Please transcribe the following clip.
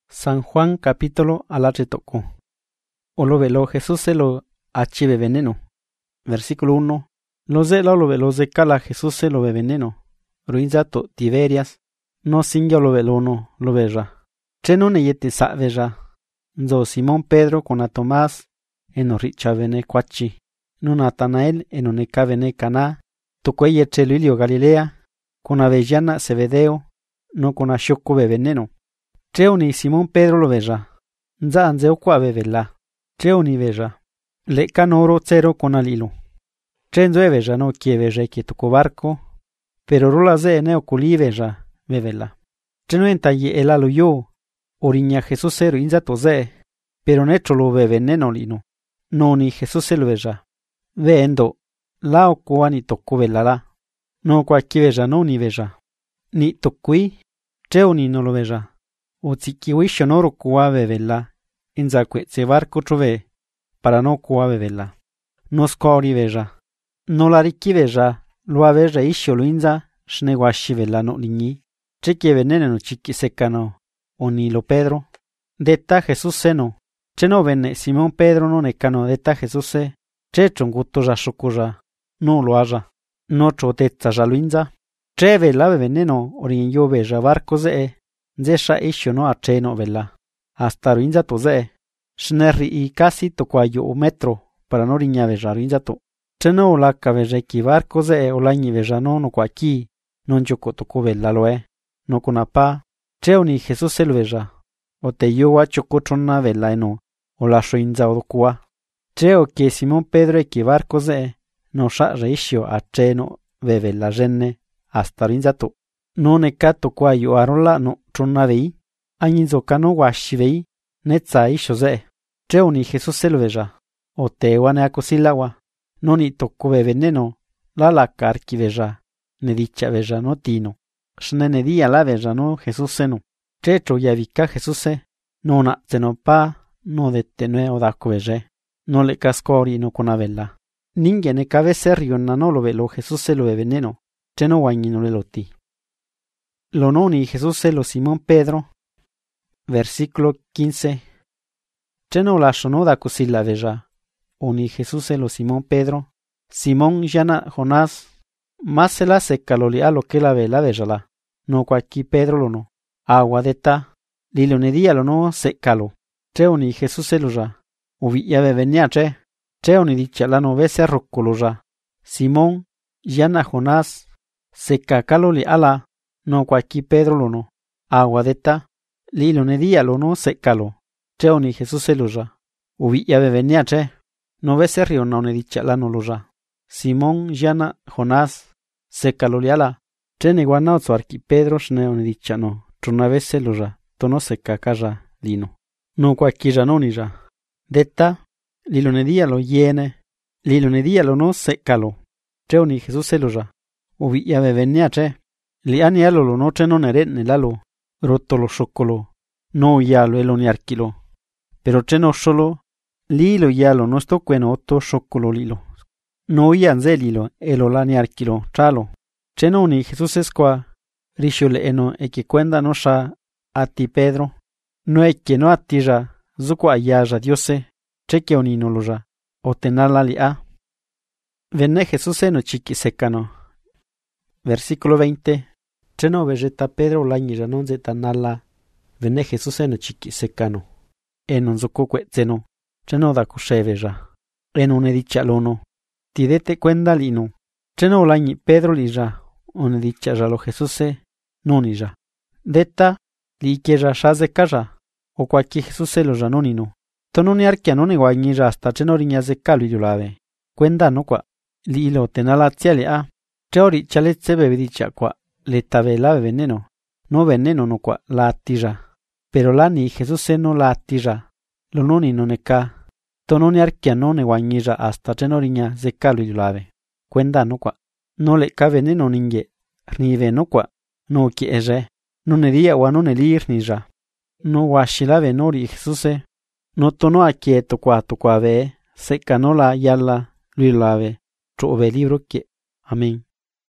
San Juan capítulo alatretoco. Olo velo Jesús se lo achive veneno. Versículo 1. Lo velo ze cala Jesús se lo ve veneno. Ruinzato Tiberias. No singa lo velono lo veja. Cheno ne yete sa veja. Nzo Simón Pedro con a Tomás. Eno richa vene quachi. No Natanael eno ne vene Caná. Tocueye cheluilio Galilea. Con avellana Zebedeo. No con a shoko ve veneno. Treuni Simón Pedro lo veja. Nza anzeo qua vevela. Treuni veja. Le canoro cero con alilo. Trenzo veja no kie veja que tocó barco. Pero rola ze neo culi veja vevela. Trenuenta ye el alo yo. Oriña Jesús cero inzato ze. Pero necho lo ve veneno lino. No ni Jesús se lo veja. Veendo. Lao coa ni tocó velala. No cualquier veja no ni veja. Ni tocui. Treuni no lo veja. O tsikiwisho noro kuave vela, inza se barco trove, para no kuave vela. No skori veja. No la riki veja, lo aveja isho lo inza, shnewashi vela no lini. Cheque venene no chiqui secano, o ni lo Pedro. Deta Jesús seno. Cheno vene Simón Pedro no necano deta Jesús se. Che chonguto ja shokuja, no lo haja. No choteza ja lo inza. Che vela veneno, orin yo veja barco ze. Zesha isho no acheno vela. Hasta ruinzato ze. Shnerri y casi tocuayo o metro, para no riña veja ruinzato. Cheno la caveja ki barco ze o lañi veja no cuaki, non choco toco vela loe. No con apa. Cheo ni Jesús se lo veja. O te yo a chocotrona vela eno, o la shoinza o docua. Cheo que Simón Pedro ki barco ze, no sha reisho acheno vela jenne, hasta ruinzato. No ne kato kwa yo arola no tronavei, añizo kano washivei, netza isho ze. Cheo ni Jesús se lo veja. O te wane akosilawa. No ni toko ve veneno, la karki veja. Ne dicha veja no tino. Shne ne dia la veja no Jesús seno. Checho yavika Jesús se. No na zeno pa, no de tenue o dako veje. No le cascori no con avella. Ningue ne cabe serio na no lo velo Jesús se lo ve veneno. Cheno guañi no le loti. Lo noni Jesús se lo Simón Pedro. Versículo 15. Cheno la shonoda cosilla veja. Oni Jesús se lo Simón Pedro. Simón llana Jonás. Más se la seca lo lia lo que la vela vejala. No cualqui Pedro lo no. Agua de ta. Lilo ne dia lo no secalo. Cheoni Jesús se lo ja. Uvi ya venia che. Cheoni dicha la no vese roccolo ja. Simón llana Jonás. Seca calo li ala. No cualqui Pedro lo no. Agua de ta. Lilo ne dia lo no secalo. Cheoni Jesús se lo ja. Uvi ya venia che. No vese rio no ne dicha la no lo ja. Simón llana Jonás. Secalo li ala. Chene guana otso arqui Pedro shneo ne dicha no. Trona vese lo ja. Tono seca caja lino. No cualqui ja no ni ja. Detta. Lilo ne dia lo yene. Lilo ne dia lo no secalo. Cheoni Jesús se lo ja. Uvi ya venia che. Li ani alo lo no cheno neret nelalo. Roto lo shokolo. No yalo elo ni arquilo. Pero cheno solo. Lilo yalo no sto cueno otto shokolo lilo. No yanze lilo elo la ni arquilo. Chalo. Cheno ni Jesús esqua. Risho le eno que cuenda no sha ati Pedro. No que no atija. Zuko ayaja diose. Cheque oni no lo ja. O tenala li a. Venne Jesús eno chiqui secano. Versículo 20. Cheno vegeta Pedro lañi janon zetanala. Vene Jesús eno chiqui secano. Enon zoko cuetzeno. Cheno da kusheveja. Enon edicha lono. Tidete cuenda lino. Cheno lañi Pedro lija. On edicha jalo Jesús se. Nonija. Deta. Li queja shaze kaja. O cualquier Jesús se lo janonino. Tononi arquia non iguañija hasta cheno riña ze calu yulave. Cuenda no qua. Li lo tenala tiale a. Cheori chaletse bebedicha qua. Le tabela veneno. No veneno no qua la attija. Pero la ni Jesús se no la attija. Lo noni non e ca. Tononi arquia non e guañija hasta chenoriña ze calu yulave. Cuenda no qua. No le ca veneno ningue. Rive no qua. No ki eje. Non e dia wa non e lir ni ja. No washilave nori Jesús se. No tono aquieto qua ve. Se canola yalla lui lave. Trove libro que. Amén.